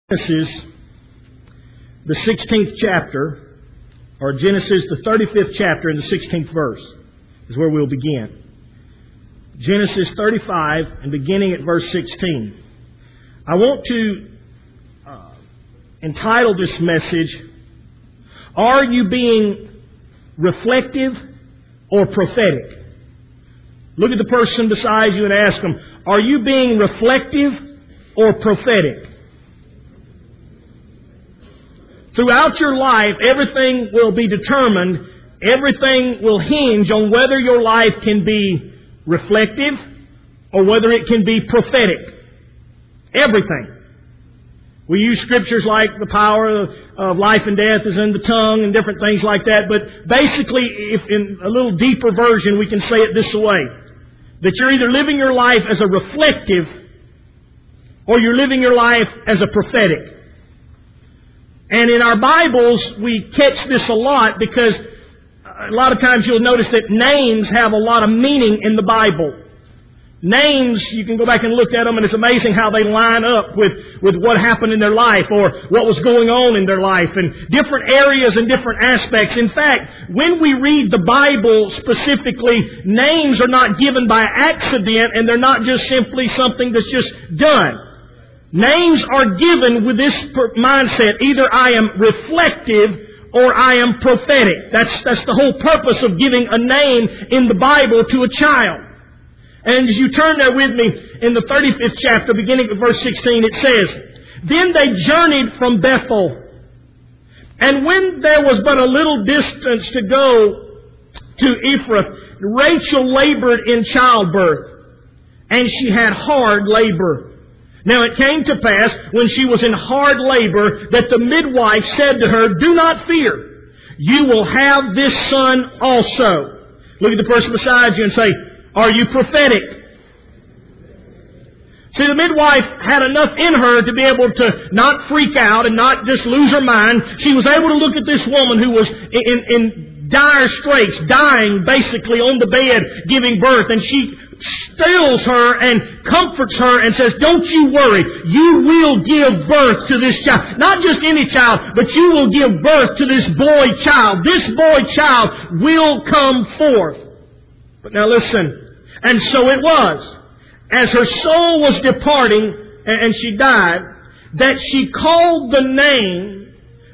Genesis, the 16th chapter, or Genesis, the 35th chapter and the 16th verse is where we'll begin. Genesis 35 and beginning at verse 16. I want to entitle this message, Are You Being Reflective or Prophetic? Look at the person beside you and ask them, Are you being reflective or prophetic? Throughout your life, everything will be determined, everything will hinge on whether your life can be reflective or whether it can be prophetic. Everything. We use scriptures like the power of life and death is in the tongue and different things like that, but basically, if in a little deeper version, we can say it this way, that you're either living your life as a reflective or you're living your life as a prophetic. And in our Bibles, we catch this a lot because a lot of times you'll notice that names have a lot of meaning in the Bible. Names, you can go back and look at them, and it's amazing how they line up with what happened in their life or what was going on in their life and different areas and different aspects. In fact, when we read the Bible specifically, names are not given by accident and they're not just simply something that's just done. Names are given with this mindset. Either I am reflective or I am prophetic. That's the whole purpose of giving a name in the Bible to a child. And as you turn there with me, in the 35th chapter, beginning with verse 16, it says, Then they journeyed from Bethel. And when there was but a little distance to go to Ephrath, Rachel labored in childbirth, and she had hard labor. Now it came to pass, when she was in hard labor, that the midwife said to her, Do not fear. You will have this son also. Look at the person beside you and say, Are you prophetic? See, the midwife had enough in her to be able to not freak out and not just lose her mind. She was able to look at this woman who was in dire straits, dying basically on the bed, giving birth, and she stills her and comforts her and says, Don't you worry, you will give birth to this child. Not just any child, but you will give birth to this boy child. This boy child will come forth. But now listen, and so it was, as her soul was departing and she died, that she called the name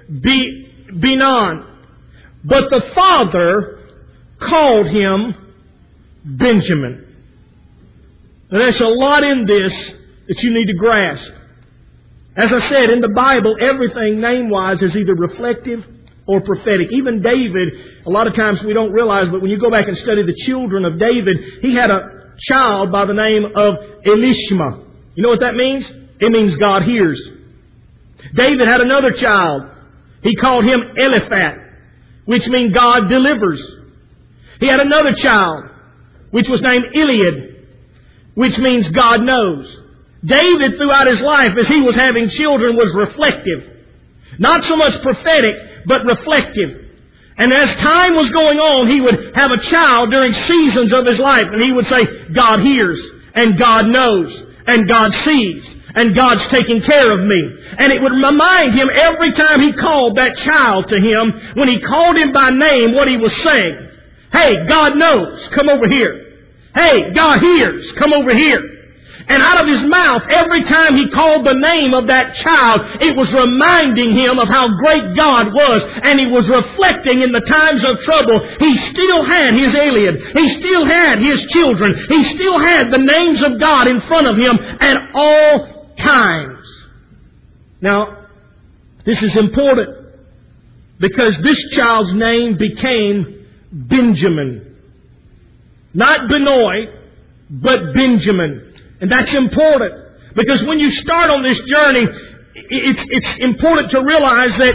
Benon. But the father called him Benjamin. Now there's a lot in this that you need to grasp. As I said, in the Bible, everything name-wise is either reflective or prophetic. Even David, a lot of times we don't realize, but when you go back and study the children of David, he had a child by the name of Elishma. You know what that means? It means God hears. David had another child. He called him Eliphat, which means God delivers. He had another child, which was named Eliad, which means God knows. David, throughout his life, as he was having children, was reflective. Not so much prophetic, but reflective. And as time was going on, he would have a child during seasons of his life, and he would say, God hears, and God knows, and God sees, and God's taking care of me. And it would remind him every time he called that child to him, when he called him by name, what he was saying. Hey, God knows, come over here. Hey, God hears, come over here. And out of his mouth, every time he called the name of that child, it was reminding him of how great God was. And he was reflecting in the times of trouble. He still had his Eliad. He still had his children. He still had the names of God in front of him at all times. Now, this is important because this child's name became Benjamin. Not Benoi, but Benjamin. And that's important. Because when you start on this journey, it's important to realize that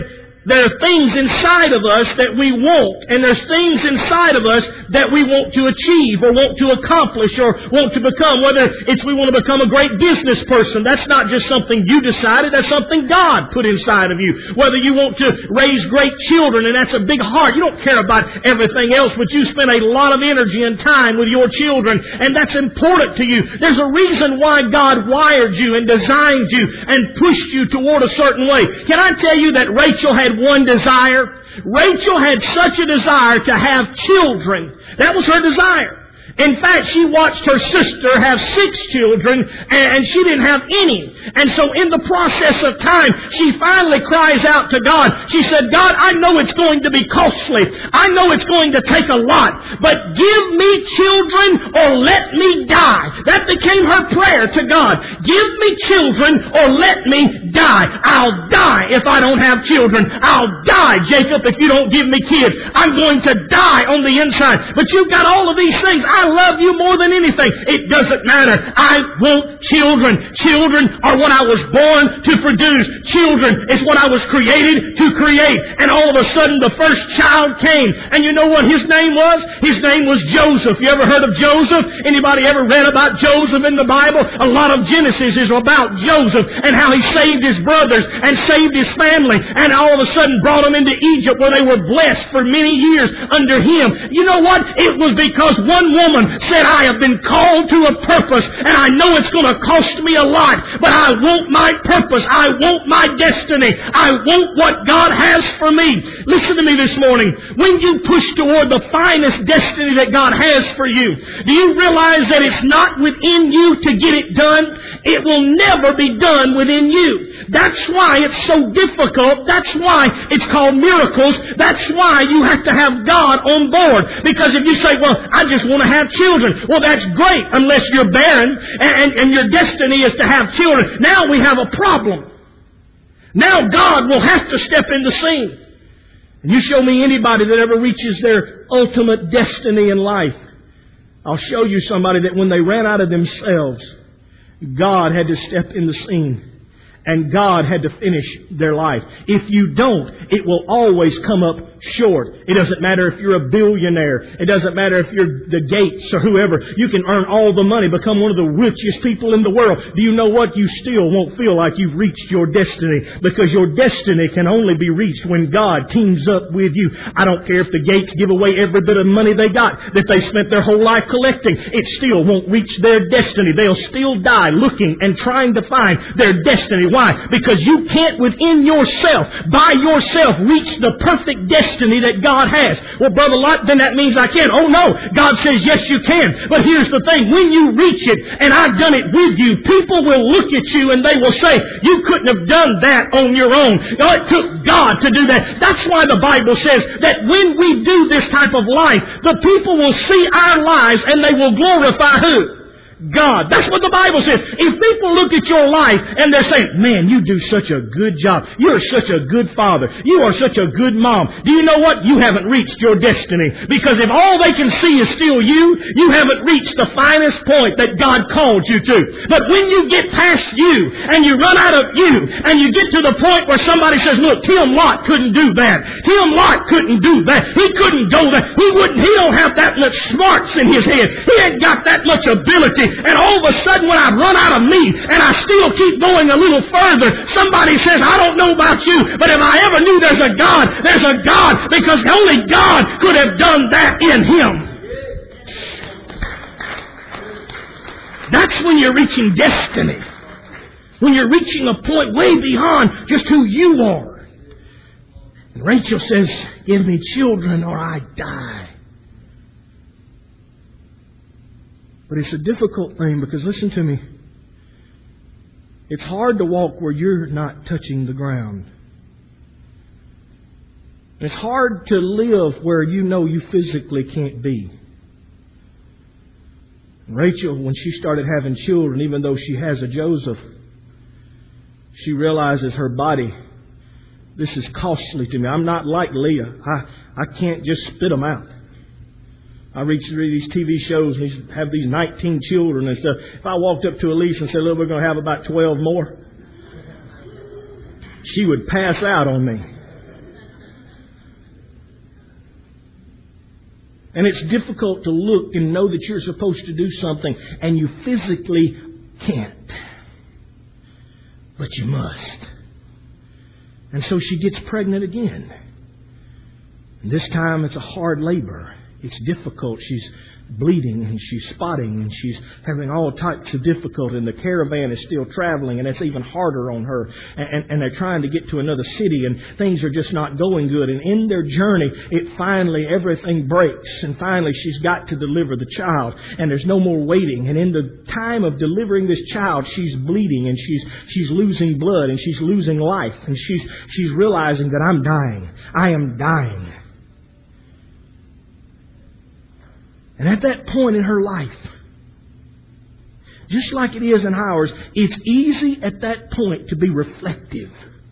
There are things inside of us that we want, and there's things inside of us that we want to achieve or want to accomplish or want to become. Whether it's we want to become a great business person, that's not just something you decided, that's something God put inside of you. Whether you want to raise great children, and that's a big heart. You don't care about everything else, but you spend a lot of energy and time with your children, and that's important to you. There's a reason why God wired you and designed you and pushed you toward a certain way. Can I tell you that Rachel had one desire? Rachel had such a desire to have children. That was her desire. In fact, she watched her sister have 6 children, and she didn't have any. And so in the process of time, she finally cries out to God. She said, God, I know it's going to be costly. I know it's going to take a lot. But give me children or let me die. That became her prayer to God. Give me children or let me die. I'll die if I don't have children. I'll die, Jacob, if you don't give me kids. I'm going to die on the inside. But you've got all of these things. I love you more than anything. It doesn't matter. I want children. Children are what I was born to produce. Children is what I was created to create. And all of a sudden the first child came. And you know what his name was? His name was Joseph. You ever heard of Joseph? Anybody ever read about Joseph in the Bible? A lot of Genesis is about Joseph and how he saved his brothers and saved his family, and all of a sudden brought them into Egypt where they were blessed for many years under him. You know what? It was because one woman said, I have been called to a purpose, and I know it's going to cost me a lot, but I want my purpose. I want my destiny. I want what God has for me. Listen to me this morning. When you push toward the finest destiny that God has for you, do you realize that it's not within you to get it done? It will never be done within you. That's why it's so difficult. That's why it's called miracles. That's why you have to have God on board. Because if you say, well, I just want to have children. Well, that's great unless you're barren and your destiny is to have children. Now we have a problem. Now God will have to step in the scene. And you show me anybody that ever reaches their ultimate destiny in life. I'll show you somebody that when they ran out of themselves, God had to step in the scene. And God had to finish their life. If you don't, it will always come up short. It doesn't matter if you're a billionaire. It doesn't matter if you're the Gates or whoever. You can earn all the money, become one of the richest people in the world. Do you know what? You still won't feel like you've reached your destiny, because your destiny can only be reached when God teams up with you. I don't care if the Gates give away every bit of money they got that they spent their whole life collecting. It still won't reach their destiny. They'll still die looking and trying to find their destiny. Why? Because you can't within yourself, by yourself, reach the perfect destiny that God has. Well, Brother Lott, then that means I can. Oh no, God says yes you can. But here's the thing, when you reach it, and I've done it with you, people will look at you and they will say, you couldn't have done that on your own. No, it took God to do that. That's why the Bible says that when we do this type of life, the people will see our lives and they will glorify who? God. That's what the Bible says. If people look at your life and they're saying, man, you do such a good job. You're such a good father. You are such a good mom. Do you know what? You haven't reached your destiny. Because if all they can see is still you, you haven't reached the finest point that God called you to. But when you get past you and you run out of you and you get to the point where somebody says, look, Tim Lott couldn't do that. Tim Lott couldn't do that. He couldn't go there. He don't have that much smarts in his head. He ain't got that much ability. And all of a sudden when I run out of me and I still keep going a little further, somebody says, I don't know about you, but if I ever knew there's a God, because only God could have done that in him. That's when you're reaching destiny. When you're reaching a point way beyond just who you are. And Rachel says, give me children or I die. But it's a difficult thing because, listen to me, it's hard to walk where you're not touching the ground. It's hard to live where you know you physically can't be. Rachel, when she started having children, even though she has a Joseph, she realizes her body, this is costly to me. I'm not like Leah. I can't just spit them out. I read these TV shows and have these 19 children and stuff. If I walked up to Elise and said, look, we're going to have about 12 more, she would pass out on me. And it's difficult to look and know that you're supposed to do something and you physically can't. But you must. And so she gets pregnant again. And this time it's a hard labor. It's difficult. She's bleeding and she's spotting and she's having all types of difficulty, and the caravan is still traveling, and it's even harder on her. And they're trying to get to another city, and things are just not going good. And in their journey, everything breaks, and finally she's got to deliver the child, and there's no more waiting. And in the time of delivering this child, she's bleeding and she's losing blood and she's losing life, and she's realizing that I'm dying. I am dying. And at that point in her life, just like it is in ours, it's easy at that point to be reflective.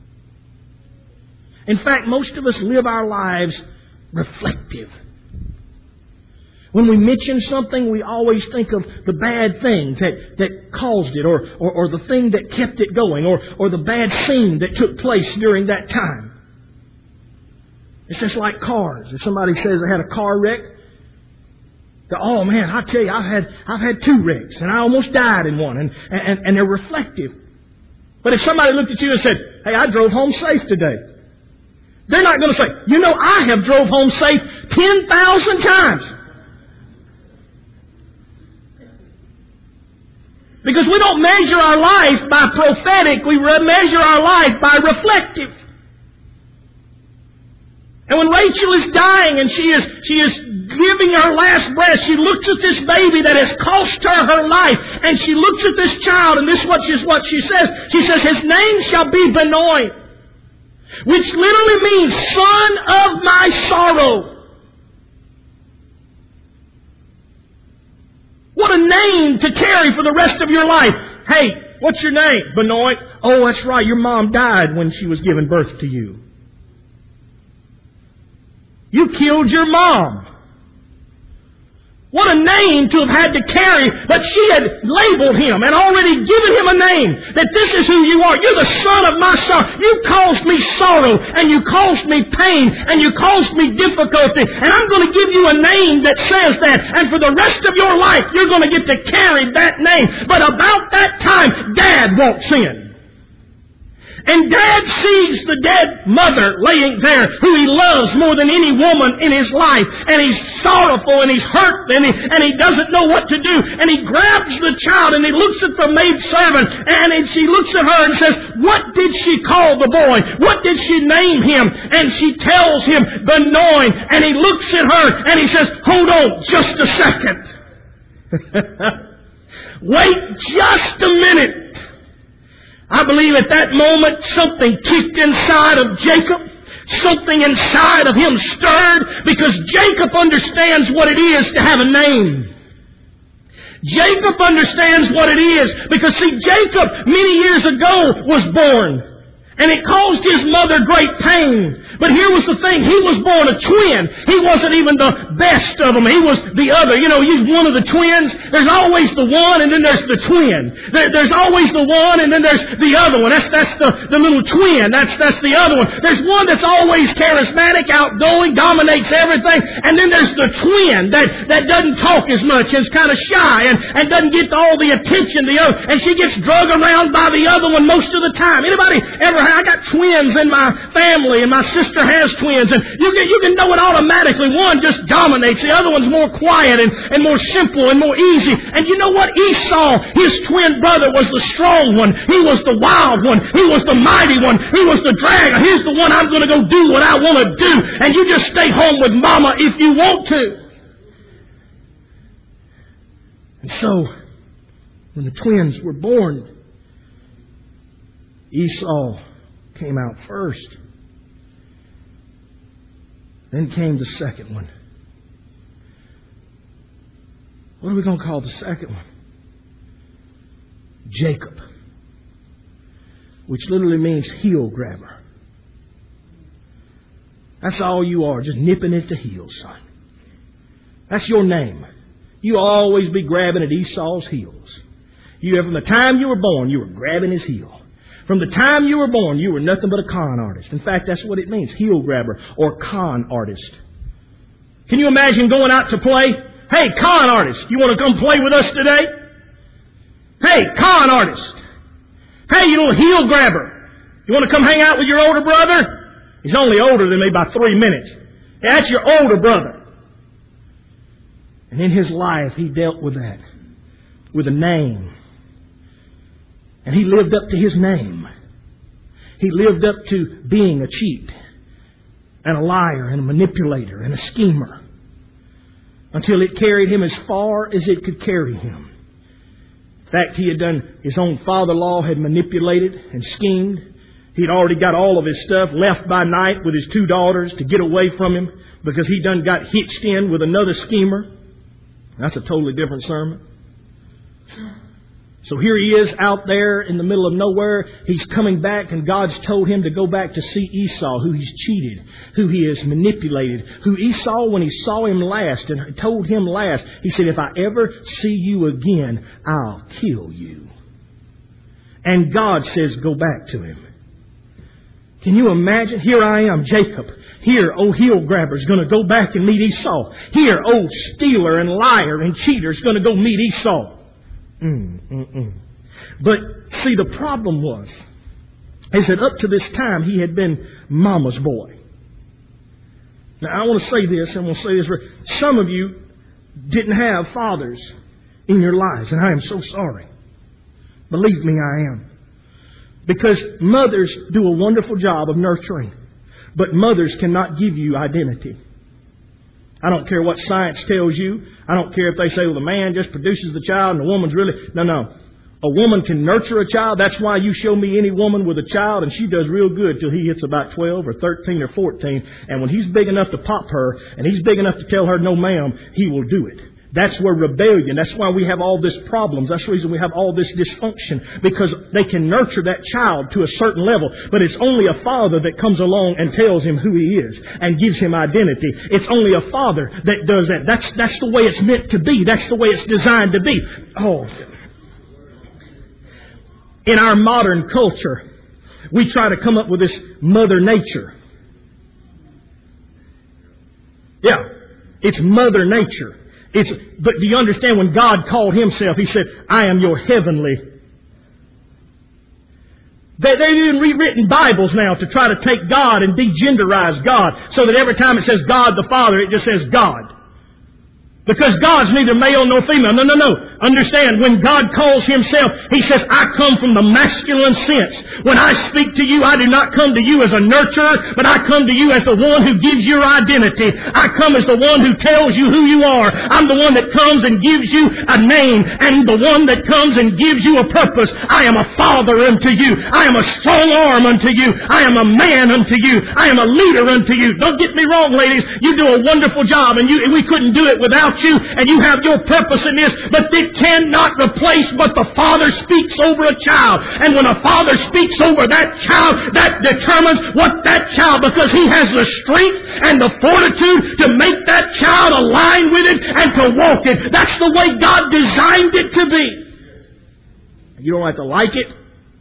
In fact, most of us live our lives reflective. When we mention something, we always think of the bad thing that caused it, or the thing that kept it going, or the bad scene that took place during that time. It's just like cars. If somebody says they had a car wreck, oh man, I tell you, I've had 2 wrecks, and I almost died in one, and they're reflective. But if somebody looked at you and said, hey, I drove home safe today, they're not going to say, I have drove home safe 10,000 times. Because we don't measure our life by prophetic, we measure our life by reflective. And when Rachel is dying and she is giving her last breath, she looks at this baby that has cost her life, and she looks at this child, and this is what she says. She says, his name shall be Benoi, which literally means son of my sorrow. What a name to carry for the rest of your life. Hey, what's your name? Benoi. Oh, that's right, your mom died when she was giving birth to you. You killed your mom. What a name to have had to carry, but she had labeled him and already given him a name, that this is who you are. You're the son of my sorrow. You caused me sorrow, and you caused me pain, and you caused me difficulty, and I'm going to give you a name that says that, and for the rest of your life, you're going to get to carry that name. But about that time, Dad walks in. And Dad sees the dead mother laying there, who he loves more than any woman in his life. And he's sorrowful and he's hurt and he doesn't know what to do. And he grabs the child and he looks at the maidservant and she looks at her and says, what did she call the boy? What did she name him? And she tells him, Benoi. And he looks at her and he says, hold on just a second. Wait just a minute. I believe at that moment something kicked inside of Jacob. Something inside of him stirred, because Jacob understands what it is to have a name. Jacob understands what it is, because see, Jacob many years ago was born. And it caused his mother great pain. But here was the thing. He was born a twin. He wasn't even the best of them. He was the other. He's one of the twins. There's always the one, and then there's the twin. There's always the one, and then there's the other one. That's the little twin. That's the other one. There's one that's always charismatic, outgoing, dominates everything. And then there's the twin that doesn't talk as much, is kind of shy, and doesn't get all the attention the other. And she gets drug around by the other one most of the time. Anybody ever? I got twins in my family, and my sister has twins, and you can know it automatically. One just dominates, the other one's more quiet and more simple and more easy. And you know what? Esau, his twin brother, was the strong one. He was the wild one. He was the mighty one. He was the dragon. He's the one, I'm going to go do what I want to do, and you just stay home with Mama if you want to. And so, when the twins were born, Esau came out first. Then came the second one. What are we going to call the second one? Jacob, which literally means heel grabber. That's all you are, just nipping at the heels, son. That's your name. You always be grabbing at Esau's heels. From the time you were born, you were grabbing his heel. From the time you were born, you were nothing but a con artist. In fact, that's what it means, heel grabber or con artist. Can you imagine going out to play? Hey, con artist, you want to come play with us today? Hey, con artist. Hey, you little heel grabber. You want to come hang out with your older brother? He's only older than me by 3 minutes. Yeah, that's your older brother. And in his life, he dealt with that. With a name. And he lived up to his name. He lived up to being a cheat and a liar and a manipulator and a schemer until it carried him as far as it could carry him. In fact, he had done, his own father-in-law had manipulated and schemed. He'd already got all of his stuff, left by night with his 2 daughters to get away from him because he done got hitched in with another schemer. That's a totally different sermon. So here he is out there in the middle of nowhere. He's coming back and God's told him to go back to see Esau, who he's cheated, who he has manipulated, who Esau, when he saw him last and told him last, he said, if I ever see you again, I'll kill you. And God says, go back to him. Can you imagine? Here I am, Jacob. Here, old heel grabber's going to go back and meet Esau. Here, old stealer and liar and cheater's going to go meet Esau. But see, the problem was, is that up to this time he had been mama's boy. Now I want to say this, and we'll say this for some of you didn't have fathers in your lives, and I am so sorry. Believe me, I am. Because mothers do a wonderful job of nurturing, but mothers cannot give you identity. I don't care what science tells you. I don't care if they say, well, the man just produces the child and the woman's really... No. A woman can nurture a child. That's why you show me any woman with a child and she does real good till he hits about 12 or 13 or 14. And when he's big enough to pop her and he's big enough to tell her, no ma'am, he will do it. That's where rebellion, that's why we have all these problems. That's the reason we have all this dysfunction. Because they can nurture that child to a certain level. But it's only a father that comes along and tells him who he is and gives him identity. It's only a father that does that. That's the way it's meant to be. That's the way it's designed to be. Oh. In our modern culture, we try to come up with this Mother Nature. Yeah, it's Mother Nature. But do you understand when God called Himself, He said, I am your heavenly. They've even rewritten Bibles now to try to take God and degenderize God so that every time it says God the Father, it just says God. Because God's neither male nor female. No. Understand, when God calls Himself, He says, I come from the masculine sense. When I speak to you, I do not come to you as a nurturer, but I come to you as the one who gives your identity. I come as the one who tells you who you are. I'm the one that comes and gives you a name, and the one that comes and gives you a purpose. I am a father unto you. I am a strong arm unto you. I am a man unto you. I am a leader unto you. Don't get me wrong, ladies. You do a wonderful job, and we couldn't do it without you, and you have your purpose in this, but it cannot replace what the Father speaks over a child. And when a father speaks over that child, that determines what that child, because he has the strength and the fortitude to make that child align with it and to walk it. That's the way God designed it to be. You don't have to like it.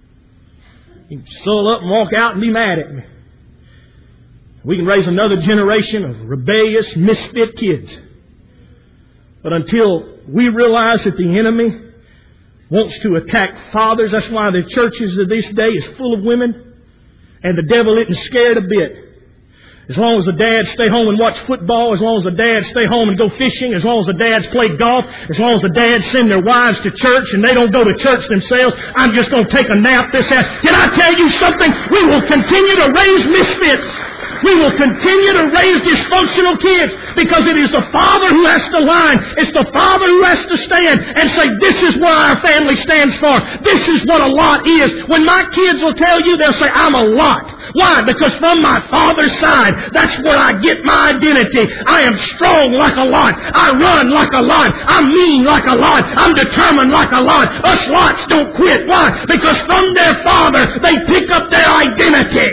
You can soil up and walk out and be mad at me. We can raise another generation of rebellious, misfit kids. But until we realize that the enemy wants to attack fathers, that's why the churches of this day is full of women, and the devil isn't scared a bit. As long as the dads stay home and watch football, as long as the dads stay home and go fishing, as long as the dads play golf, as long as the dads send their wives to church and they don't go to church themselves, I'm just going to take a nap this hour. Can I tell you something? We will continue to raise misfits. We will continue to raise dysfunctional kids because it is the father who has to line. It's the father who has to stand and say, this is what our family stands for. This is what a lot is. When my kids will tell you, they'll say, I'm a lot. Why? Because from my father's side, that's where I get my identity. I am strong like a lot. I run like a lot. I'm mean like a lot. I'm determined like a lot. Us lots don't quit. Why? Because from their father, they pick up their identity.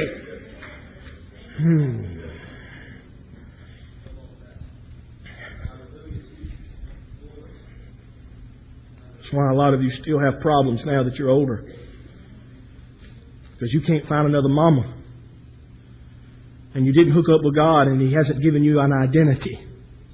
That's why a lot of you still have problems now that you're older. Because you can't find another mama. And you didn't hook up with God and He hasn't given you an identity.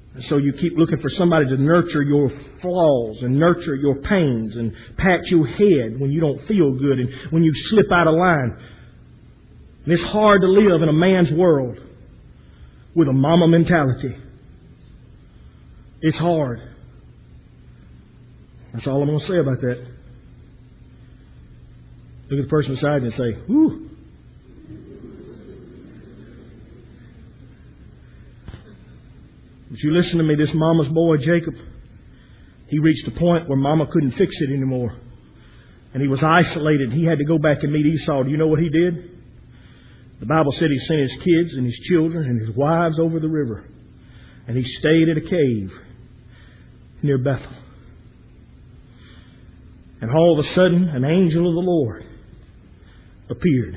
And so you keep looking for somebody to nurture your flaws and nurture your pains and pat your head when you don't feel good and when you slip out of line. And it's hard to live in a man's world with a mama mentality. It's hard. That's all I'm going to say about that. Look at the person beside you and say, whew. But you listen to me, this mama's boy, Jacob, he reached a point where mama couldn't fix it anymore. And he was isolated. He had to go back and meet Esau. Do you know what he did? The Bible said he sent his kids and his children and his wives over the river. And he stayed at a cave near Bethel. And all of a sudden, an angel of the Lord appeared.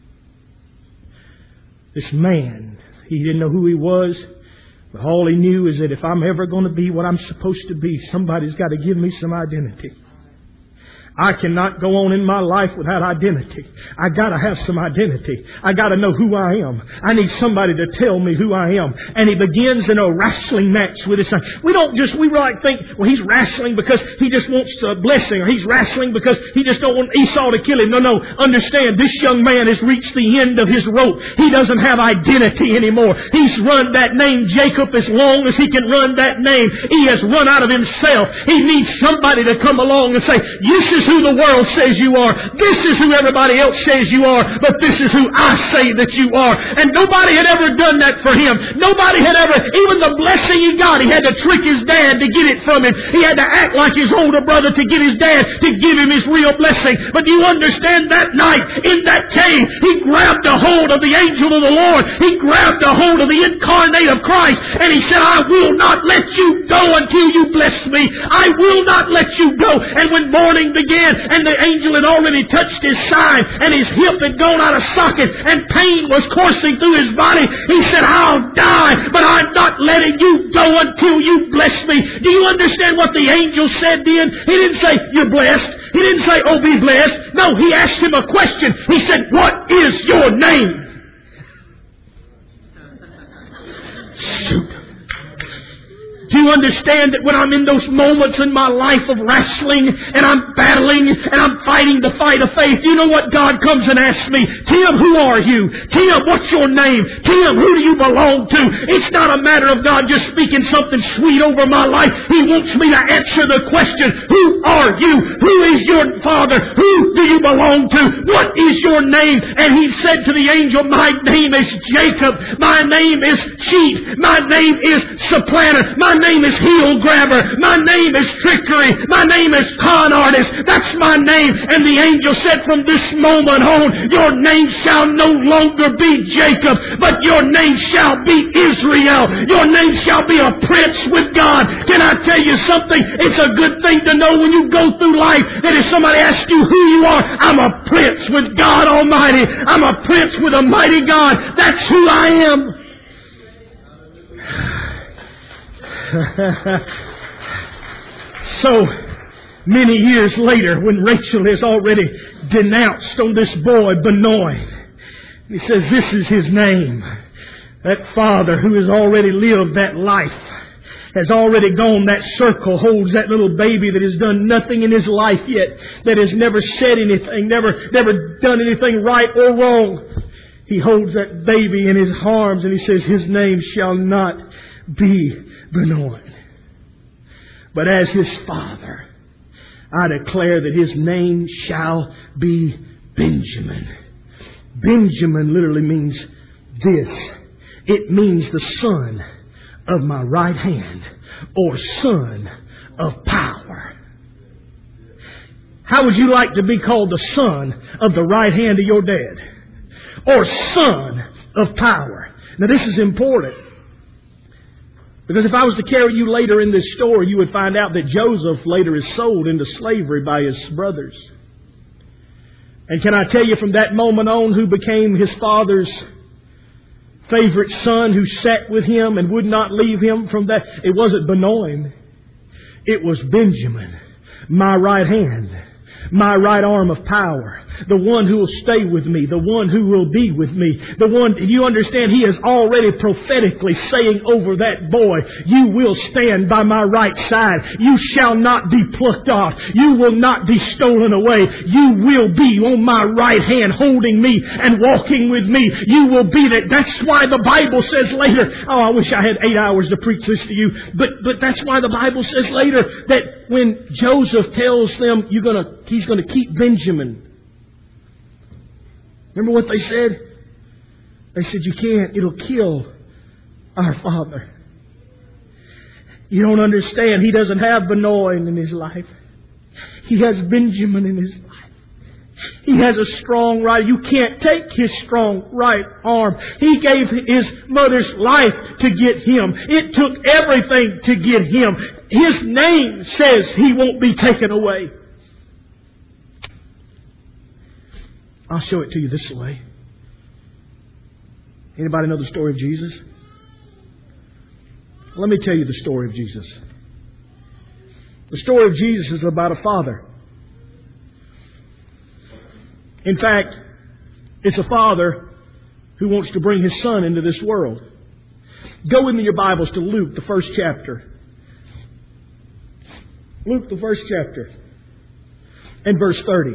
This man, he didn't know who he was. But all he knew is that if I'm ever going to be what I'm supposed to be, somebody's got to give me some identity. I cannot go on in my life without identity. I got to have some identity. I got to know who I am. I need somebody to tell me who I am. And he begins in a wrestling match with his son. We like think, well, he's wrestling because he just wants a blessing, or he's wrestling because he just don't want Esau to kill him. No. Understand, this young man has reached the end of his rope. He doesn't have identity anymore. He's run that name Jacob as long as he can run that name. He has run out of himself. He needs somebody to come along and say, this is who the world says you are. This is who everybody else says you are. But this is who I say that you are. And nobody had ever done that for him. Nobody had ever, even the blessing he got, he had to trick his dad to get it from him. He had to act like his older brother to get his dad to give him his real blessing. But you understand, that night in that cave, he grabbed a hold of the angel of the Lord. He grabbed a hold of the incarnate of Christ. And he said, I will not let you go until you bless me. I will not let you go. And when morning began, and the angel had already touched his side, and his hip had gone out of socket, and pain was coursing through his body, he said, I'll die, but I'm not letting you go until you bless me. Do you understand what the angel said then? He didn't say, you're blessed. He didn't say, oh, be blessed. No, he asked him a question. He said, what is your name? Shoot. Do you understand that when I'm in those moments in my life of wrestling and I'm battling and I'm fighting the fight of faith, you know what God comes and asks me? Tim, who are you? Tim, what's your name? Tim, who do you belong to? It's not a matter of God just speaking something sweet over my life. He wants me to answer the question, who are you? Who is your father? Who do you belong to? What is your name? And he said to the angel, my name is Jacob. My name is cheat. My name is supplanter. My name is heel grabber. My name is trickery. My name is con artist. That's my name. And the angel said, from this moment on, your name shall no longer be Jacob, but your name shall be Israel. Your name shall be a prince with God. Can I tell you something? It's a good thing to know when you go through life that if somebody asks you who you are, I'm a prince with God Almighty. I'm a prince with a mighty God. That's who I am. So many years later, when Rachel has already denounced on this boy Benoi, he says this is his name. That father who has already lived that life, has already gone that circle, holds that little baby that has done nothing in his life yet, that has never said anything, never done anything right or wrong. He holds that baby in his arms and he says, his name shall not be Benoi, but as his father, I declare that his name shall be Benjamin. Benjamin literally means this. It means the son of my right hand, or son of power. How would you like to be called the son of the right hand of your dad? Or son of power? Now this is important. Because if I was to carry you later in this story, you would find out that Joseph later is sold into slavery by his brothers. And can I tell you from that moment on who became his father's favorite son, who sat with him and would not leave him from that? It wasn't Benoi. It was Benjamin, my right hand, my right arm of power. The one who will stay with me. The one who will be with me. The one, you understand, He is already prophetically saying over that boy, you will stand by my right side. You shall not be plucked off. You will not be stolen away. You will be on my right hand holding me and walking with me. You will be that. That's why the Bible says later, oh, I wish I had 8 hours to preach this to you. But that's why the Bible says later that when Joseph tells them he's going to keep Benjamin. Remember what they said? They said, you can't. It'll kill our father. You don't understand. He doesn't have Benoit in his life. He has Benjamin in his life. He has a strong right. You can't take his strong right arm. He gave his mother's life to get him. It took everything to get him. His name says he won't be taken away. I'll show it to you this way. Anybody know the story of Jesus? Let me tell you the story of Jesus. The story of Jesus is about a father. In fact, it's a father who wants to bring his son into this world. Go with me in your Bibles to Luke, the first chapter. Luke, the first chapter, and verse 30.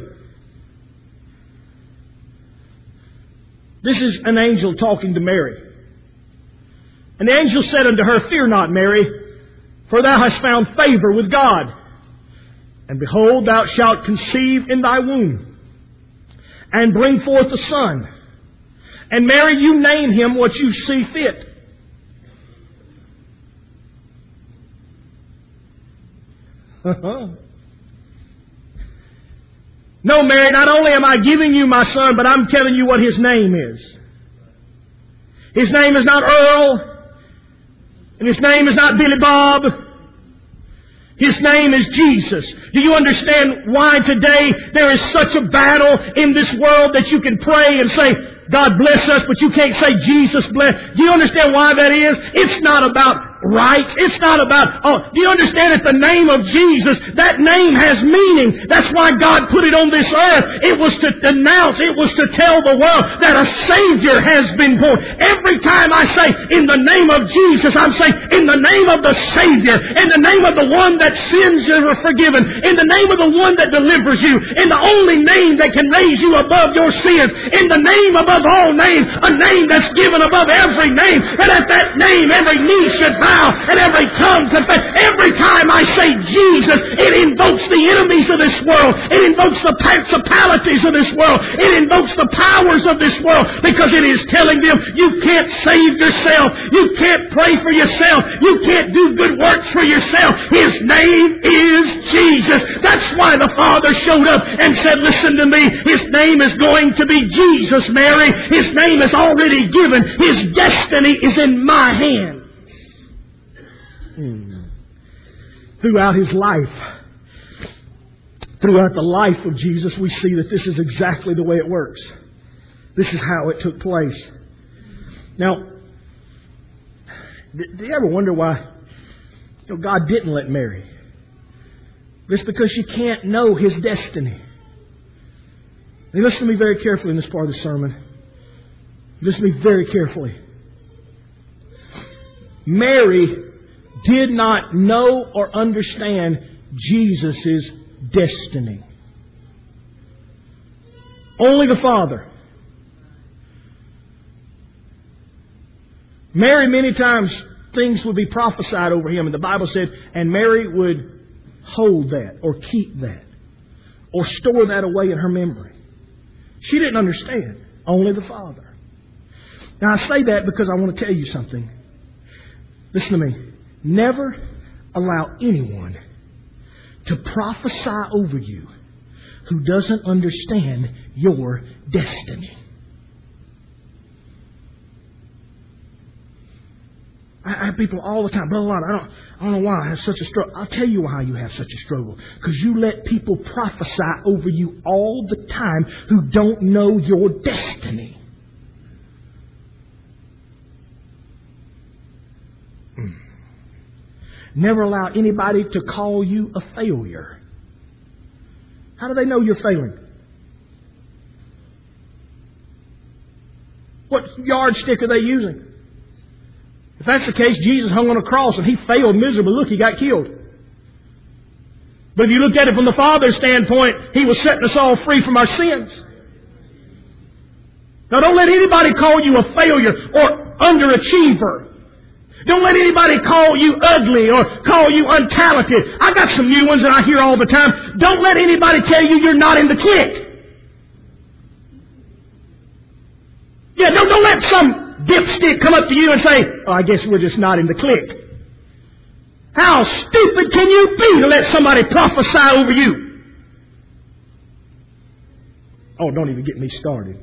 This is an angel talking to Mary. And the angel said unto her, Fear not, Mary, for thou hast found favor with God. And behold, thou shalt conceive in thy womb, and bring forth a son. And Mary, you name him what you see fit. No, Mary, not only am I giving you my son, but I'm telling you what his name is. His name is not Earl. And his name is not Billy Bob. His name is Jesus. Do you understand why today there is such a battle in this world that you can pray and say, God bless us, but you can't say Jesus bless? Do you understand why that is? It's not about rights. It's not about, do you understand that the name of Jesus, that name has meaning. That's why God put it on this earth. It was to announce, it was to tell the world that a Savior has been born. Every time I say, in the name of Jesus, I'm saying, in the name of the Savior, in the name of the one that sins are forgiven, in the name of the one that delivers you, in the only name that can raise you above your sins, in the name above all names, a name that's given above every name, and at that name every knee should bow and every tongue confess. Every time I say Jesus, it invokes the enemies of this world. It invokes the principalities of this world. It invokes the powers of this world, because it is telling them you can't save yourself. You can't pray for yourself. You can't do good works for yourself. His name is Jesus. That's why the Father showed up and said, listen to me. His name is going to be Jesus, Mary. His name is already given. His destiny is in my hand. Throughout His life, throughout the life of Jesus, we see that this is exactly the way it works. This is how it took place. Now, do you ever wonder why God didn't let Mary? It's because she can't know His destiny. Now, listen to me very carefully in this part of the sermon. Listen to me very carefully. Mary did not know or understand Jesus' destiny. Only the Father. Mary, many times, things would be prophesied over Him. And the Bible said, and Mary would hold that or keep that or store that away in her memory. She didn't understand. Only the Father. Now, I say that because I want to tell you something. Listen to me. Never allow anyone to prophesy over you who doesn't understand your destiny. I have people all the time, Brother Lott, I don't know why I have such a struggle. I'll tell you why you have such a struggle. Because you let people prophesy over you all the time who don't know your destiny. Never allow anybody to call you a failure. How do they know you're failing? What yardstick are they using? If that's the case, Jesus hung on a cross and He failed miserably. Look, He got killed. But if you looked at it from the Father's standpoint, He was setting us all free from our sins. Now don't let anybody call you a failure or underachiever. Don't let anybody call you ugly or call you untalented. I got some new ones that I hear all the time. Don't let anybody tell you you're not in the clique. Yeah, don't let some dipstick come up to you and say, "Oh, I guess we're just not in the clique." How stupid can you be to let somebody prophesy over you? Oh, don't even get me started.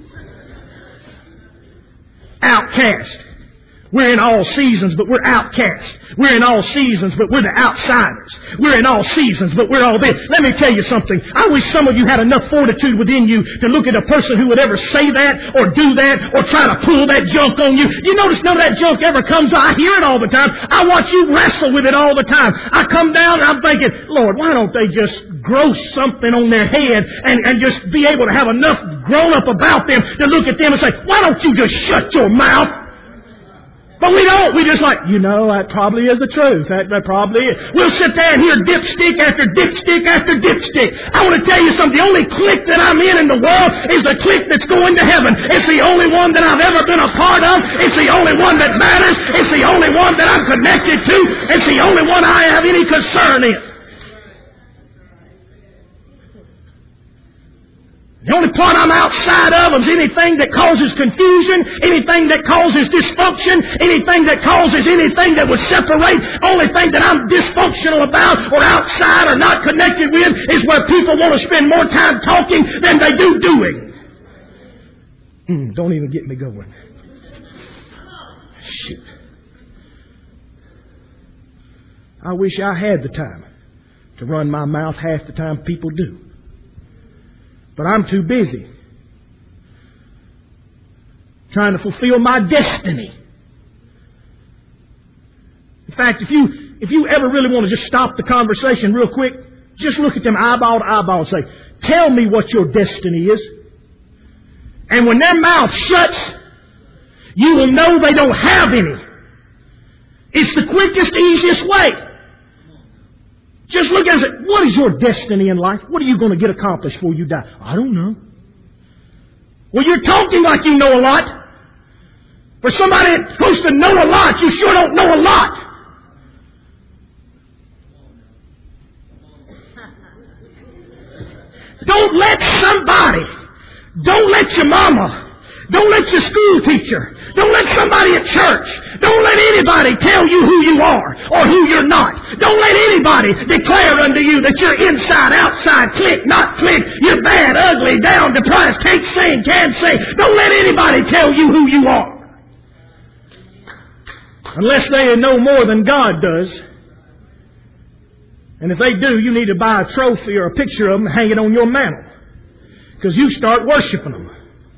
Outcast. We're in all seasons, but we're outcasts. We're in all seasons, but we're the outsiders. We're in all seasons, but we're all this. Let me tell you something. I wish some of you had enough fortitude within you to look at a person who would ever say that or do that or try to pull that junk on you. You notice none of that junk ever comes. I hear it all the time. I watch you wrestle with it all the time. I come down and I'm thinking, Lord, why don't they just grow something on their head and just be able to have enough grown up about them to look at them and say, why don't you just shut your mouth? But we don't. We just like, that probably is the truth. That probably is. We'll sit there and hear dipstick after dipstick after dipstick. I want to tell you something. The only clique that I'm in the world is the clique that's going to heaven. It's the only one that I've ever been a part of. It's the only one that matters. It's the only one that I'm connected to. It's the only one I have any concern in. The only part I'm outside of is anything that causes confusion, anything that causes dysfunction, anything that causes anything that would separate. Only thing that I'm dysfunctional about or outside or not connected with is where people want to spend more time talking than they do doing. Don't even get me going. Shoot. I wish I had the time to run my mouth half the time people do. But I'm too busy trying to fulfill my destiny. In fact, if you ever really want to just stop the conversation real quick, just look at them eyeball to eyeball and say, tell me what your destiny is. And when their mouth shuts, you will know they don't have any. It's the quickest, easiest way. Just look at it and say, what is your destiny in life? What are you going to get accomplished before you die? I don't know. Well, you're talking like you know a lot. For somebody that's supposed to know a lot, you sure don't know a lot. Don't let your mama, don't let your school teacher, don't let somebody at church, don't let anybody tell you who you are or who you're not. Don't let anybody declare unto you that you're inside, outside, click, not click, you're bad, ugly, down, depressed, can't sing, can't sing. Don't let anybody tell you who you are. Unless they know more than God does. And if they do, you need to buy a trophy or a picture of them and hang it on your mantle. Because you start worshiping them.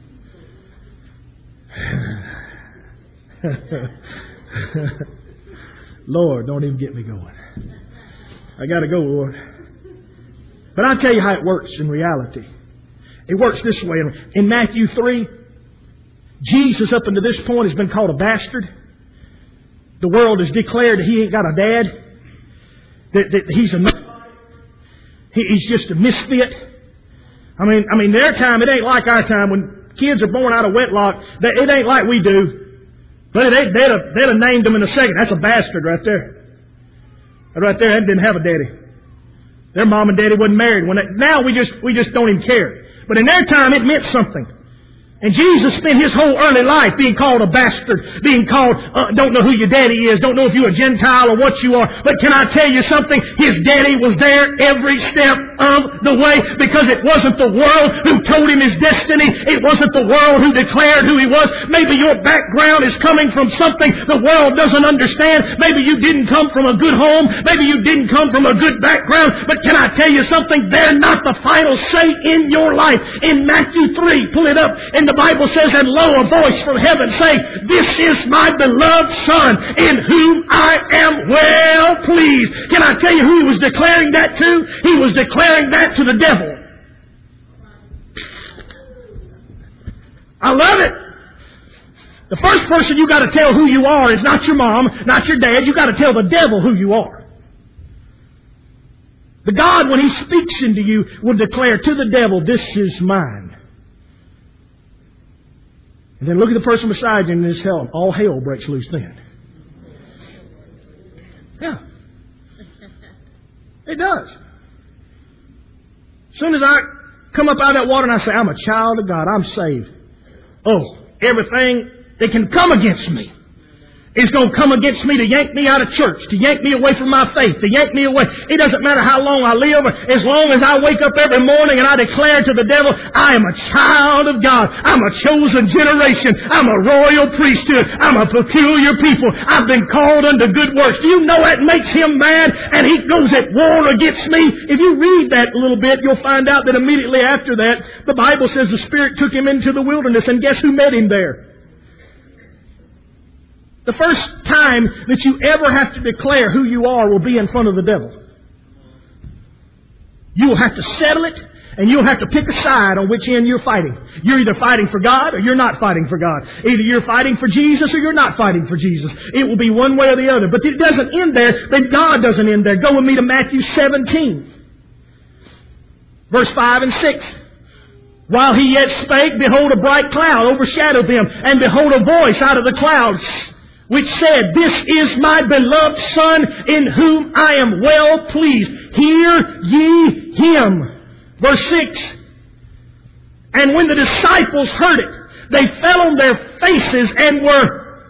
Lord, don't even get me going. I got to go, Lord. But I'll tell you how it works in reality. It works this way. In Matthew 3, Jesus up until this point has been called a bastard. The world has declared that he ain't got a dad. That he's just a misfit. I mean, their time, it ain't like our time. When kids are born out of wedlock, it ain't like we do. But they'd have named them in a second. That's a bastard right there. Right there, that didn't have a daddy. Their mom and daddy wasn't married. Now we just don't even care. But in their time, it meant something. And Jesus spent His whole early life being called a bastard, being called, don't know who your daddy is, don't know if you're a Gentile or what you are. But can I tell you something? His daddy was there every step of the way, because it wasn't the world who told him his destiny. It wasn't the world who declared who he was. Maybe your background is coming from something the world doesn't understand. Maybe you didn't come from a good home. Maybe you didn't come from a good background. But can I tell you something? They're not the final say in your life. In Matthew 3, pull it up, and the Bible says, and lo, a voice from heaven saying, this is my beloved Son, in whom I am well pleased. Can I tell you who He was declaring that to? He was declaring that to the devil. I love it. The first person you got to tell who you are is not your mom, not your dad. You got to tell the devil who you are. The God, when He speaks into you, will declare to the devil, "This is mine." And then look at the person beside you and this hell. All hell breaks loose then. Yeah. It does. As soon as I come up out of that water and I say, "I'm a child of God, I'm saved." Oh, everything that can come against me is going to come against me to yank me out of church, to yank me away from my faith, to yank me away. It doesn't matter how long I live, as long as I wake up every morning and I declare to the devil, "I am a child of God. I'm a chosen generation. I'm a royal priesthood. I'm a peculiar people. I've been called unto good works." Do you know that makes him mad? And he goes at war against me. If you read that a little bit, you'll find out that immediately after that, the Bible says the Spirit took him into the wilderness, and guess who met him there? The first time that you ever have to declare who you are will be in front of the devil. You will have to settle it, and you'll have to pick a side on which end you're fighting. You're either fighting for God or you're not fighting for God. Either you're fighting for Jesus or you're not fighting for Jesus. It will be one way or the other. But it doesn't end there. Then God doesn't end there. Go with me to Matthew 17. Verse 5 and 6. "While he yet spake, behold, a bright cloud overshadowed them, and behold, a voice out of the clouds, which said, This is my beloved Son, in whom I am well pleased. Hear ye him." Verse 6. "And when the disciples heard it, they fell on their faces and were..."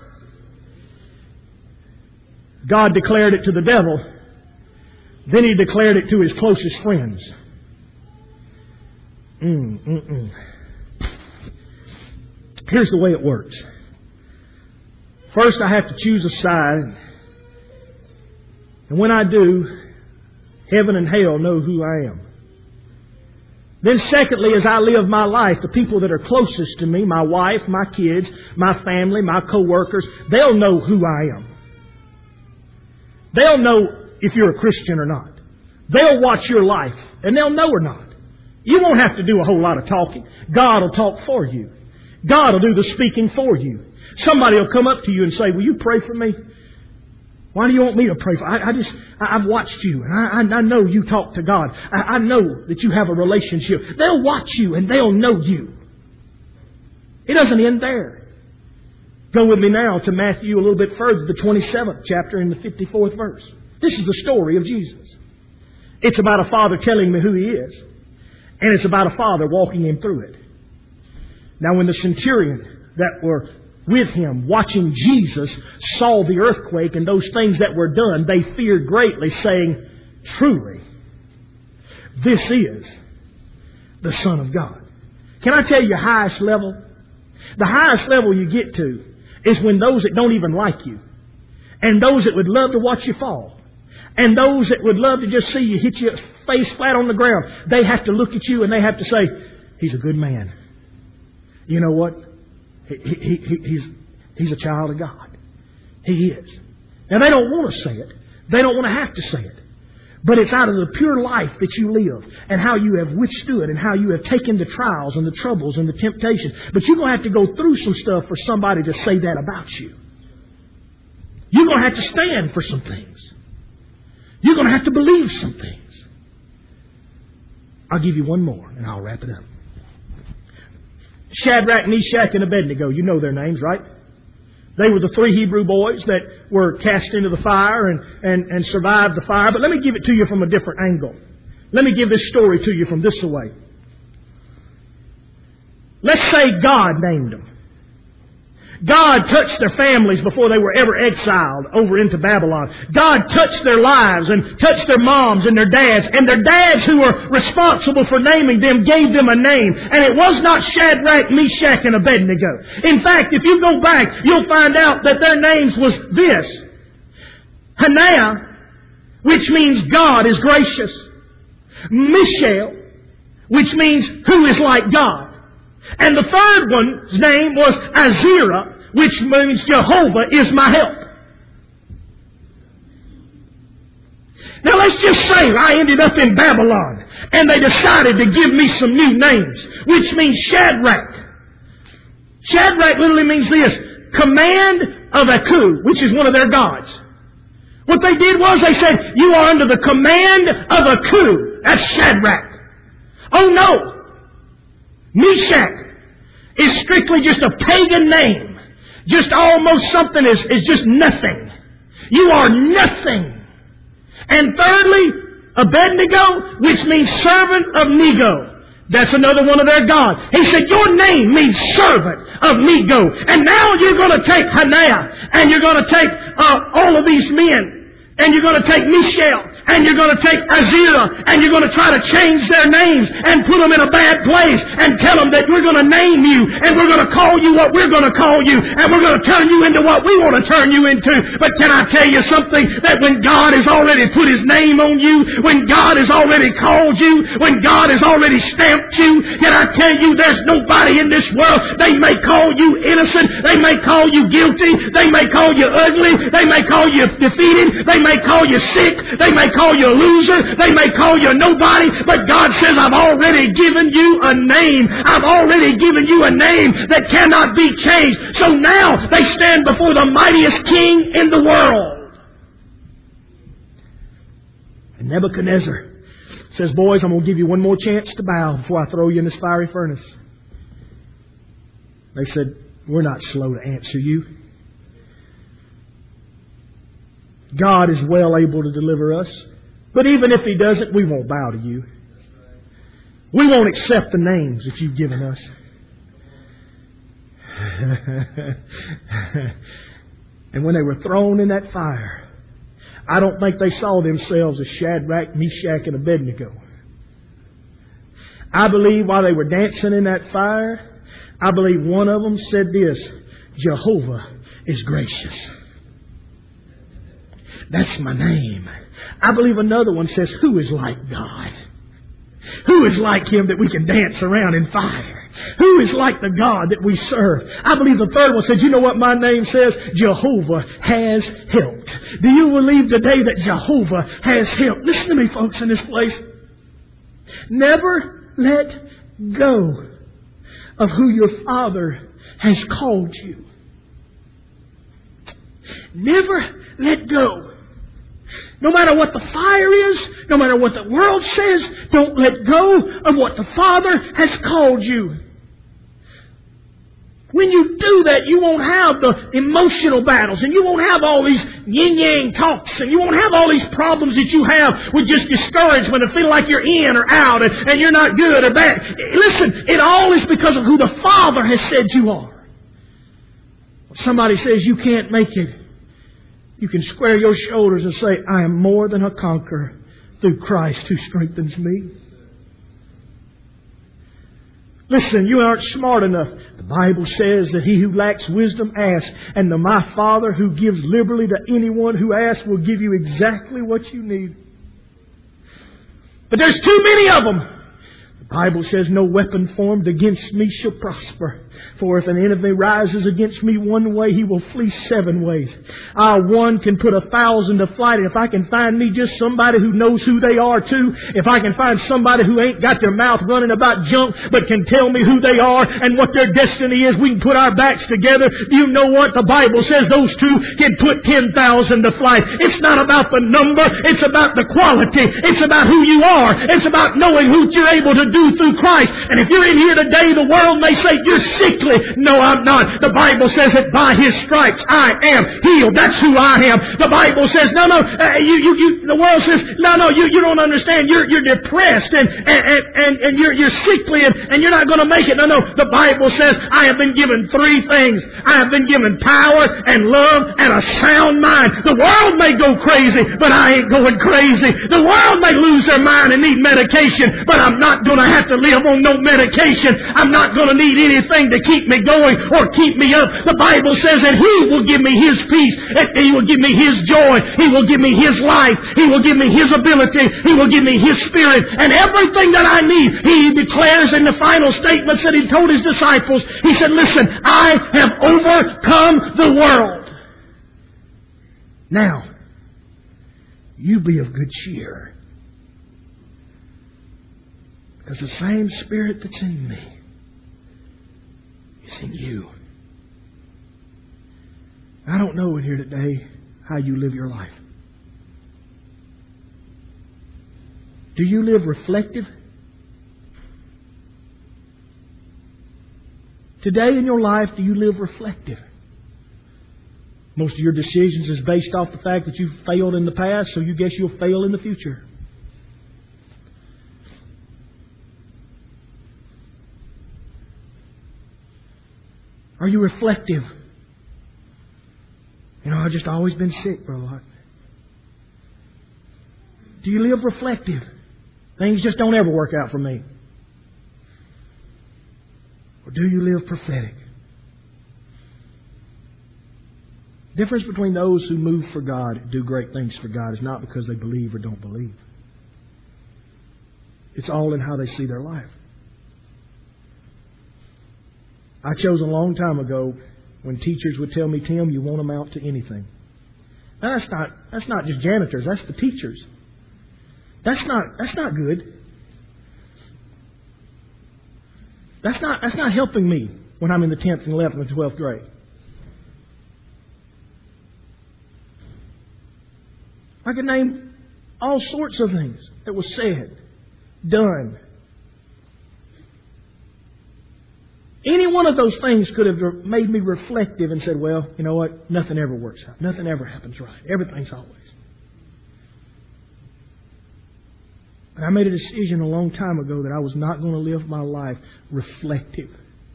God declared it to the devil. Then He declared it to His closest friends. Here's the way it works. First, I have to choose a side. And when I do, heaven and hell know who I am. Then secondly, as I live my life, the people that are closest to me, my wife, my kids, my family, my co-workers, they'll know who I am. They'll know if you're a Christian or not. They'll watch your life, and they'll know or not. You won't have to do a whole lot of talking. God will talk for you. God will do the speaking for you. Somebody will come up to you and say, "Will you pray for me?" "Why do you want me to pray for you?" I've watched you, and I know you talk to God. I know that you have a relationship. They'll watch you, and they'll know you. It doesn't end there. Go with me now to Matthew a little bit further, the 27th chapter and the 54th verse. This is the story of Jesus. It's about a father telling me who He is. And it's about a father walking him through it. Now when the centurion that were with him, watching Jesus, saw the earthquake and those things that were done, they feared greatly, saying, "Truly, this is the Son of God." Can I tell you your highest level? The highest level you get to is when those that don't even like you, and those that would love to watch you fall, and those that would love to just see you hit your face flat on the ground, they have to look at you and they have to say, "He's a good man. You know what? He's a child of God. He is." Now they don't want to say it. They don't want to have to say it. But it's out of the pure life that you live, and how you have withstood, and how you have taken the trials and the troubles and the temptations. But you're going to have to go through some stuff for somebody to say that about you. You're going to have to stand for some things. You're going to have to believe some things. I'll give you one more, and I'll wrap it up. Shadrach, Meshach, and Abednego. You know their names, right? They were the 3 Hebrew boys that were cast into the fire and survived the fire. But let me give it to you from a different angle. Let me give this story to you from this way. Let's say God named them. God touched their families before they were ever exiled over into Babylon. God touched their lives and touched their moms and their dads. And their dads who were responsible for naming them gave them a name. And it was not Shadrach, Meshach, and Abednego. In fact, if you go back, you'll find out that their names was this. Hananiah, which means God is gracious. Mishael, which means who is like God. And the third one's name was Azariah, which means Jehovah is my help. Now let's just say I ended up in Babylon and they decided to give me some new names, which means Shadrach. Shadrach literally means this: command of Aku, which is one of their gods. What they did was they said, you are under the command of Aku. That's Shadrach. Oh no! Meshach is strictly just a pagan name. Just almost something is just nothing. You are nothing. And thirdly, Abednego, which means servant of Nego. That's another one of their gods. He said, your name means servant of Nego. And now you're going to take Hananiah, and you're going to take all of these men, and you're going to take Mishael, and you're going to take Azariah, and you're going to try to change their names and put them in a bad place and tell them that we're going to name you, and we're going to call you what we're going to call you, and we're going to turn you into what we want to turn you into. But can I tell you something? That when God has already put His name on you, when God has already called you, when God has already stamped you, can I tell you there's nobody in this world. They may call you innocent, they may call you guilty, they may call you ugly, they may call you defeated, they may call you sick, they may call you a loser, they may call you a nobody, but God says, I've already given you a name. I've already given you a name that cannot be changed. So now they stand before the mightiest king in the world. And Nebuchadnezzar says, boys, I'm going to give you one more chance to bow before I throw you in this fiery furnace. They said, we're not slow to answer you. God is well able to deliver us. But even if He doesn't, we won't bow to you. We won't accept the names that you've given us. And when they were thrown in that fire, I don't think they saw themselves as Shadrach, Meshach, and Abednego. I believe while they were dancing in that fire, I believe one of them said this, Jehovah is gracious. That's my name. I believe another one says, who is like God? Who is like Him that we can dance around in fire? Who is like the God that we serve? I believe the third one said, you know what my name says? Jehovah has helped. Do you believe today that Jehovah has helped? Listen to me, folks, in this place. Never let go of who your Father has called you. Never let go. No matter what the fire is, no matter what the world says, don't let go of what the Father has called you. When you do that, you won't have the emotional battles, and you won't have all these yin-yang talks, and you won't have all these problems that you have with just discouragement and feeling like you're in or out and you're not good or bad. Listen, it all is because of who the Father has said you are. When somebody says you can't make it, you can square your shoulders and say, I am more than a conqueror through Christ who strengthens me. Listen, you aren't smart enough. The Bible says that he who lacks wisdom asks, and my Father who gives liberally to anyone who asks will give you exactly what you need. But there's too many of them. The Bible says, no weapon formed against me shall prosper. For if an enemy rises against me one way, he will flee 7 ways. One can put 1,000 to flight. And if I can find me just somebody who knows who they are too, if I can find somebody who ain't got their mouth running about junk, but can tell me who they are and what their destiny is, we can put our backs together. You know what? The Bible says those two can put 10,000 to flight. It's not about the number. It's about the quality. It's about who you are. It's about knowing who you're able to do through Christ. And if you're in here today, the world may say you're sickly. No, I'm not. The Bible says that by His stripes I am healed. That's who I am. The Bible says, the world says, you don't understand. You're depressed and you're sickly and you're not going to make it. No. The Bible says I have been given 3 things. I have been given power and love and a sound mind. The world may go crazy, but I ain't going crazy. The world may lose their mind and need medication, but I'm not going to have to live on no medication. I'm not going to need anything to keep me going or keep me up. The Bible says that He will give me His peace. He will give me His joy. He will give me His life. He will give me His ability. He will give me His Spirit. And everything that I need, He declares in the final statements that He told His disciples. He said, listen, I have overcome the world. Now, you be of good cheer. Because the same Spirit that's in me is in you. I don't know in here today how you live your life. Do you live reflective? Today in your life, do you live reflective? Most of your decisions is based off the fact that you've failed in the past, so you guess you'll fail in the future. Are you reflective? You know, I've just always been sick, brother. Do you live reflective? Things just don't ever work out for me. Or do you live prophetic? The difference between those who move for God, do great things for God, is not because they believe or don't believe. It's all in how they see their life. I chose a long time ago when teachers would tell me, Tim, you won't amount to anything. Now, that's not just janitors, that's the teachers. That's not good. That's not helping me when I'm in the 10th and 11th and 12th grade. I could name all sorts of things that was said, done. Any one of those things could have made me reflective and said, well, you know what? Nothing ever works out. Nothing ever happens right. Everything's always. And I made a decision a long time ago that I was not going to live my life reflective.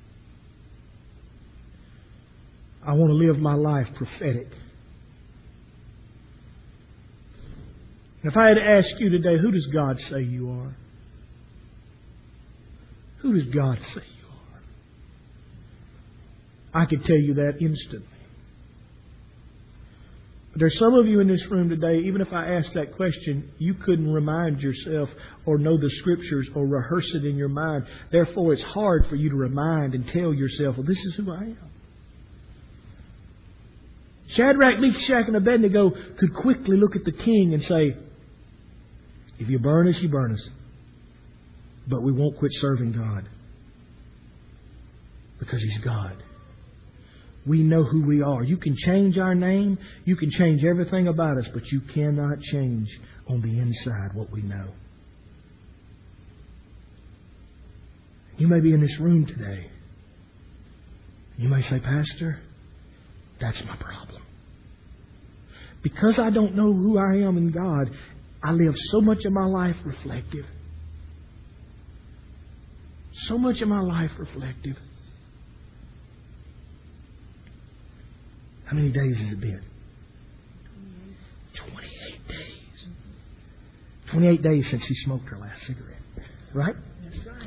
I want to live my life prophetic. And if I had to ask you today, who does God say you are? Who does God say you are? I could tell you that instantly. But there's some of you in this room today, even if I asked that question, you couldn't remind yourself or know the Scriptures or rehearse it in your mind. Therefore, it's hard for you to remind and tell yourself, well, this is who I am. Shadrach, Meshach, and Abednego could quickly look at the king and say, if you burn us, you burn us. But we won't quit serving God. Because He's God. We know who we are. You can change our name. You can change everything about us. But you cannot change on the inside what we know. You may be in this room today. You may say, Pastor, that's my problem. Because I don't know who I am in God, I live so much of my life reflective. So much of my life reflective. How many days has it been? 28 days. 28 days since she smoked her last cigarette. Right? That's right.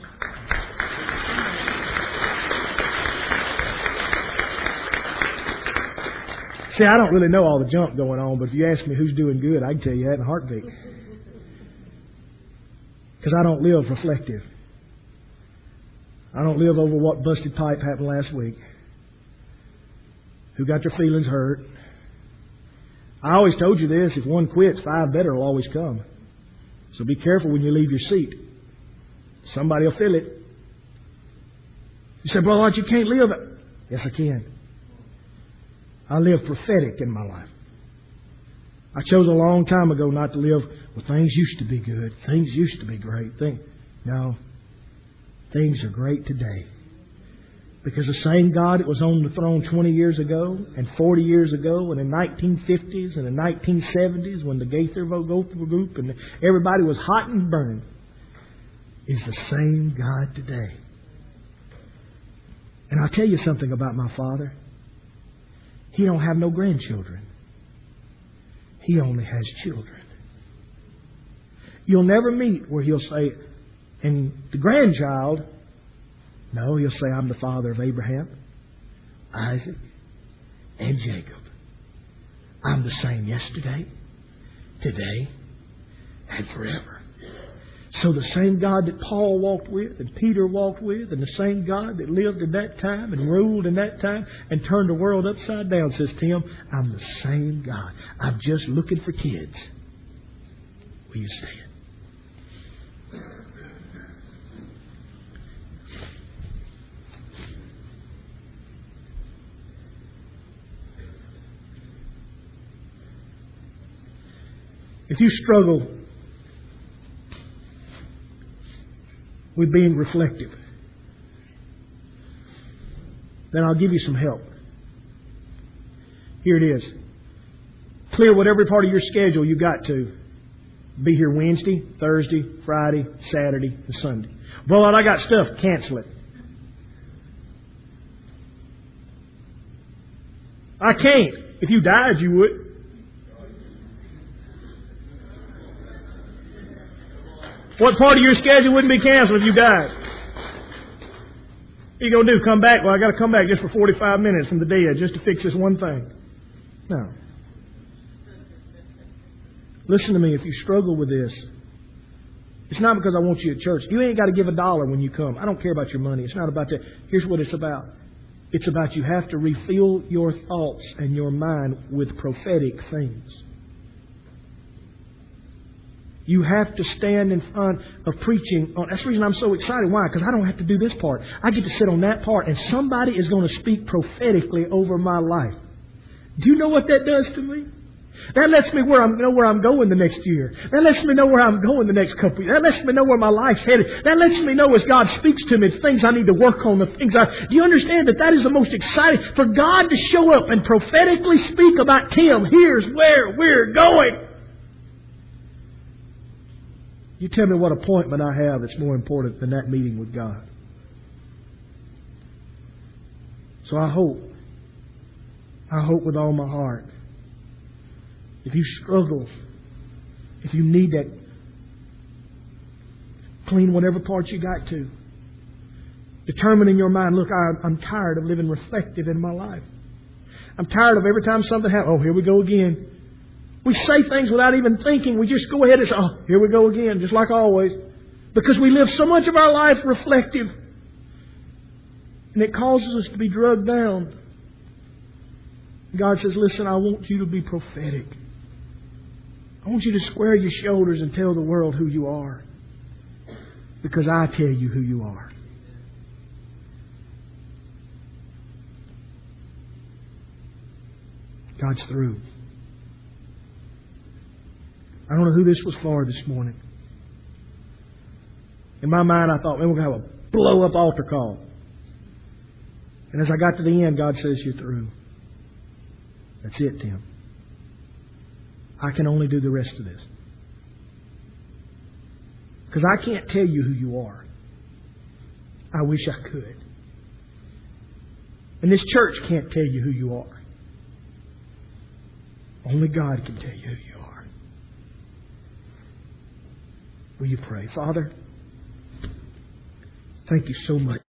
See, I don't really know all the junk going on, but if you ask me who's doing good, I can tell you that in a heartbeat. Because I don't live reflective. I don't live over what busted pipe happened last week. Who got their feelings hurt. I always told you this, if one quits, 5 better will always come. So be careful when you leave your seat. Somebody will fill it. You say, Brother Art, you can't live it. Yes, I can. I live prophetic in my life. I chose a long time ago not to live, well, things used to be good. Things used to be great. No. Things are great today. Because the same God that was on the throne 20 years ago and 40 years ago and in the 1950s and the 1970s when the Gaither group and everybody was hot and burning is the same God today. And I'll tell you something about my Father. He don't have no grandchildren. He only has children. You'll never meet where He'll say, and the grandchild, no, He'll say, I'm the father of Abraham, Isaac, and Jacob. I'm the same yesterday, today, and forever. So the same God that Paul walked with and Peter walked with and the same God that lived in that time and ruled in that time and turned the world upside down says, Tim, I'm the same God. I'm just looking for kids. Will you stand? If you struggle with being reflective, then I'll give you some help. Here it is. Clear whatever part of your schedule you got to. Be here Wednesday, Thursday, Friday, Saturday, and Sunday. Well, I got stuff. Cancel it. I can't. If you died, you would. What part of your schedule wouldn't be canceled if you died? What are you going to do? Come back? Well, I got to come back just for 45 minutes from the dead just to fix this one thing. No. Listen to me. If you struggle with this, it's not because I want you at church. You ain't got to give $1 when you come. I don't care about your money. It's not about that. Here's what it's about. It's about you have to refill your thoughts and your mind with prophetic things. You have to stand in front of preaching. That's the reason I'm so excited. Why? Because I don't have to do this part. I get to sit on that part, and somebody is going to speak prophetically over my life. Do you know what that does to me? That lets me know where I'm going the next year. That lets me know where I'm going the next couple of years. That lets me know where my life's headed. That lets me know as God speaks to me, the things I need to work on, the things do you understand that is the most exciting? For God to show up and prophetically speak about Tim, here's where we're going. You tell me what appointment I have that's more important than that meeting with God. So I hope with all my heart, if you struggle, if you need that, clean whatever part you got to. Determine in your mind, look, I'm tired of living reflective in my life. I'm tired of every time something happens, oh, here we go again. We say things without even thinking. We just go ahead and say, oh, here we go again, just like always. Because we live so much of our life reflective. And it causes us to be drugged down. God says, listen, I want you to be prophetic. I want you to square your shoulders and tell the world who you are. Because I tell you who you are. God's through. I don't know who this was for this morning. In my mind, I thought, man, we're going to have a blow-up altar call. And as I got to the end, God says, you're through. That's it, Tim. I can only do the rest of this. Because I can't tell you who you are. I wish I could. And this church can't tell you who you are. Only God can tell you who you are. Will you pray? Father, thank you so much.